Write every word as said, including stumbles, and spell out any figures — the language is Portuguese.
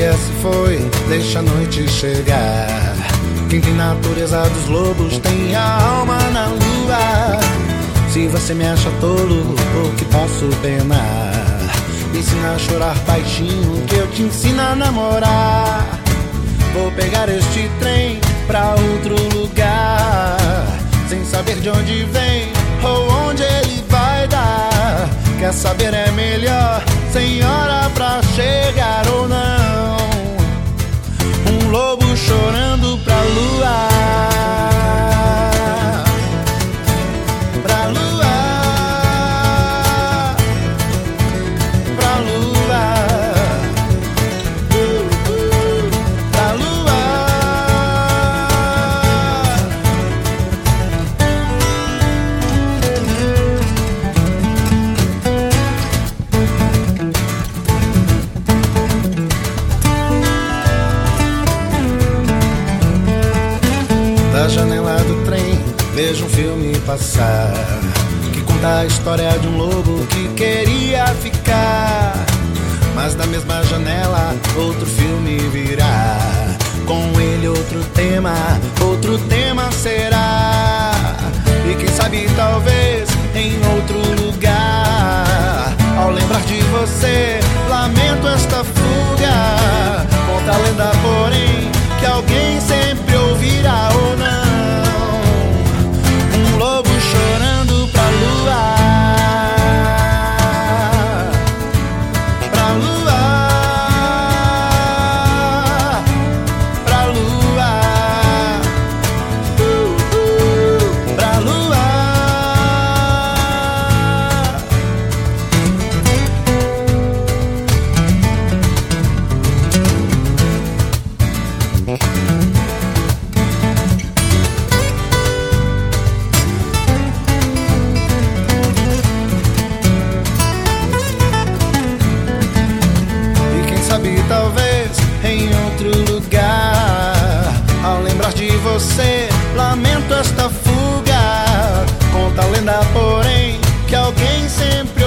dia se foi, deixa a noite chegar. Quem tem natureza dos lobos tem a alma na lua. Se você me acha tolo, ou que posso penar, me ensina a chorar baixinho, que eu te ensino a namorar. Vou pegar este trem pra outro lugar, sem saber de onde vem ou onde ele vai dar. Quer saber, é melhor sem hora pra chegar ou não. Um lobo chorando pra lua, pra lua, pra lua, uh, uh, pra lua. Da janela do trem vejo um filme passar, que conta a história de um lobo que queria ficar. Mas da mesma janela outro filme virá, com ele outro tema, outro tema será. E quem sabe talvez em outro lugar, ao lembrar de você, lamento esta fuga. Conta a lenda, porém, que alguém sempre ouvirá ou não. Um lobo chorando pra lua, pra lua, pra lua, uh, uh, pra lua. E talvez em outro lugar, ao lembrar de você, lamento esta fuga. Conta a lenda, porém, que alguém sempre